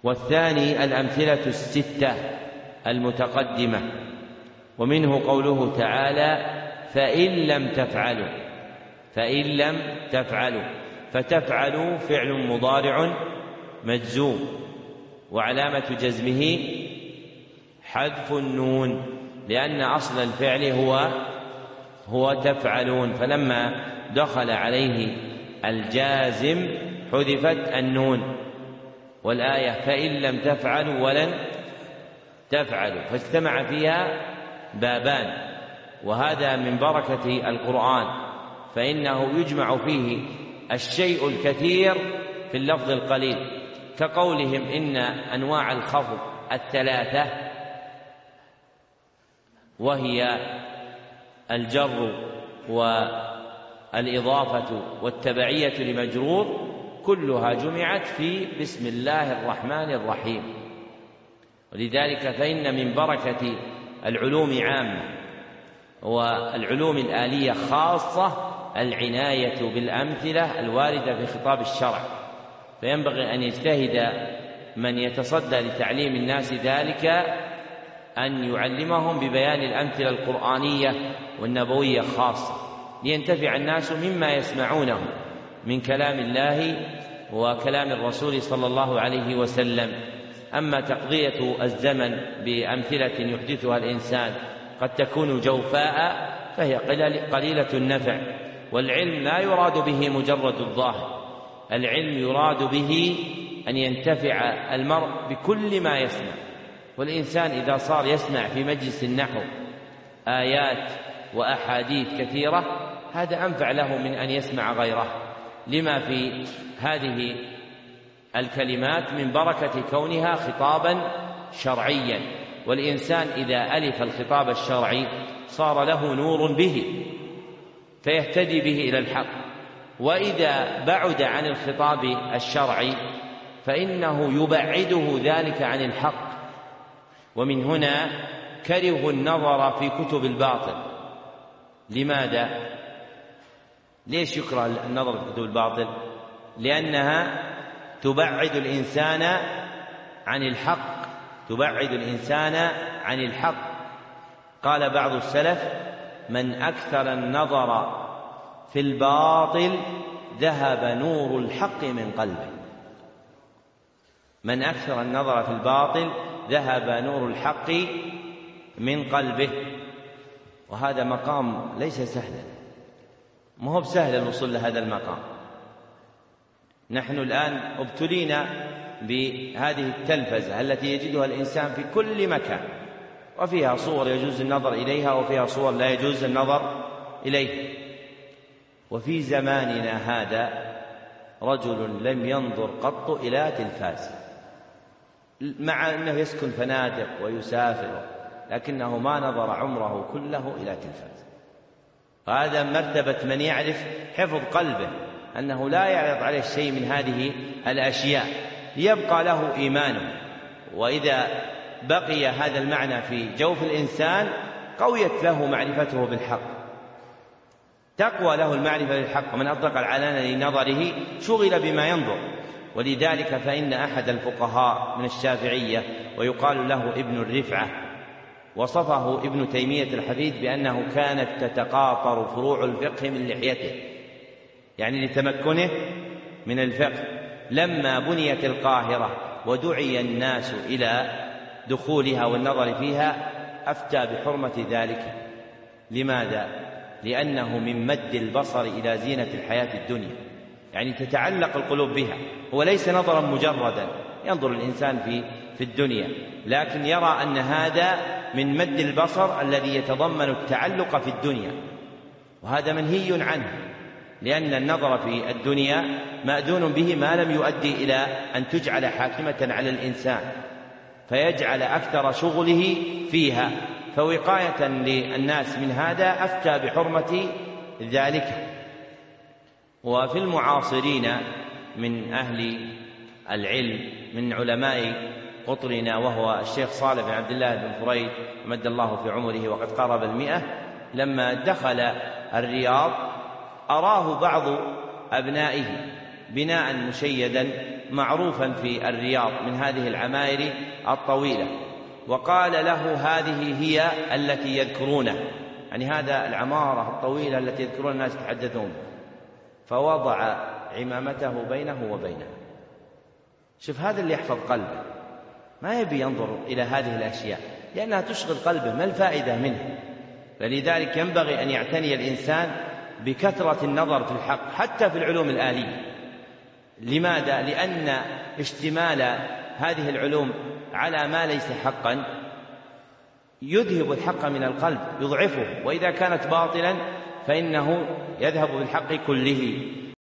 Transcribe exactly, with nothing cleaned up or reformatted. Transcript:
والثاني الأمثلة الستة المتقدمة، ومنه قوله تعالى: فإن لم تفعلوا، فإن لم تفعلوا، فتفعلوا فعل مضارع مجزوم، وعلامة جزمه حذف النون، لأن أصل الفعل هو هو تفعلون، فلما دخل عليه الجازم حذفت النون. والآية: فإن لم تفعلوا ولن تفعلوا، فاجتمع فيها بابان، وهذا من بركة القرآن، فإنه يجمع فيه الشيء الكثير في اللفظ القليل، كقولهم إن أنواع الخفض الثلاثة، وهي الجر والإضافة والتبعية لمجرور، كلها جمعت في بسم الله الرحمن الرحيم. ولذلك فإن من بركة العلوم عامة والعلوم الآلية خاصة العناية بالأمثلة الواردة في خطاب الشرع، فينبغي أن يجتهد من يتصدى لتعليم الناس ذلك أن يعلمهم ببيان الأمثلة القرآنية والنبوية خاصة، لينتفع الناس مما يسمعونه من كلام الله وكلام الرسول صلى الله عليه وسلم. أما تقضية الزمن بأمثلة يحدثها الإنسان قد تكون جوفاء فهي قليلة النفع، والعلم لا يراد به مجرد الظاهر، العلم يراد به أن ينتفع المرء بكل ما يسمع. والإنسان إذا صار يسمع في مجلس النحو آيات وأحاديث كثيرة، هذا أنفع له من أن يسمع غيره، لما في هذه الكلمات من بركة كونها خطابا شرعيا. والإنسان إذا ألف الخطاب الشرعي صار له نور به فيهتدي به إلى الحق، وإذا بعد عن الخطاب الشرعي فإنه يبعده ذلك عن الحق. ومن هنا كره النظر في كتب الباطل. لماذا؟ ليش يكره النظر في كتب الباطل؟ لأنها تبعد الإنسان عن الحق، تبعد الإنسان عن الحق. قال بعض السلف: من أكثر النظر في الباطل ذهب نور الحق من قلبه. من أكثر النظر في الباطل ذهب نور الحق من قلبه. وهذا مقام ليس سهلا، ما هو بسهل الوصول لهذا المقام. نحن الآن ابتلينا بهذه التلفزة التي يجدها الإنسان في كل مكان، وفيها صور يجوز النظر إليها وفيها صور لا يجوز النظر إليها. وفي زماننا هذا رجل لم ينظر قط إلى تلفاز، مع أنه يسكن فنادق ويسافر، لكنه ما نظر عمره كله إلى تلفاز. هذا مرتبة من يعرف حفظ قلبه، أنه لا يعرض عليه شيء من هذه الأشياء ليبقى له إيمانه. وإذا بقي هذا المعنى في جوف الإنسان قويت له معرفته بالحق، تقوى له المعرفة بالحق، ومن أطلق العنان لنظره شغل بما ينظر. ولذلك فإن أحد الفقهاء من الشافعية ويقال له ابن الرفعة وصفه ابن تيمية الحفيد بأنه كانت تتقاطر فروع الفقه من لحيته، يعني لتمكنه من الفقه. لما بنيت القاهرة ودعي الناس إلى دخولها والنظر فيها أفتى بحرمة ذلك. لماذا؟ لأنه من مد البصر إلى زينة الحياة الدنيا، يعني تتعلق القلوب بها. هو ليس نظرا مجردا ينظر الإنسان في في الدنيا، لكن يرى أن هذا من مد البصر الذي يتضمن التعلق في الدنيا، وهذا منهي عنه، لأن النظر في الدنيا مأذون به ما لم يؤدي إلى أن تجعل حاكمة على الإنسان فيجعل أكثر شغله فيها. فوقاية للناس من هذا أفتى بحرمة ذلك. وفي المعاصرين من أهل العلم من علماء قطرنا وهو الشيخ صالح بن عبد الله بن فريد مد الله في عمره وقد قرب المئة، لما دخل الرياض أراه بعض أبنائه بناء مشيدا معروفا في الرياض من هذه العماير الطويلة، وقال له هذه هي التي يذكرونه، يعني هذا العمارة الطويلة التي يذكرون الناس يتحدثون، فوضع عمامته بينه وبينه. شوف هذا اللي يحفظ قلبه، ما يبي ينظر إلى هذه الأشياء لأنها تشغل قلبه، ما الفائدة منه؟ فلذلك ينبغي أن يعتني الإنسان بكثرة النظر في الحق حتى في العلوم الآلية. لماذا؟ لأن اشتمال هذه العلوم على ما ليس حقا يذهب الحق من القلب، يضعفه، وإذا كانت باطلا فإنه يذهب بالحق كله.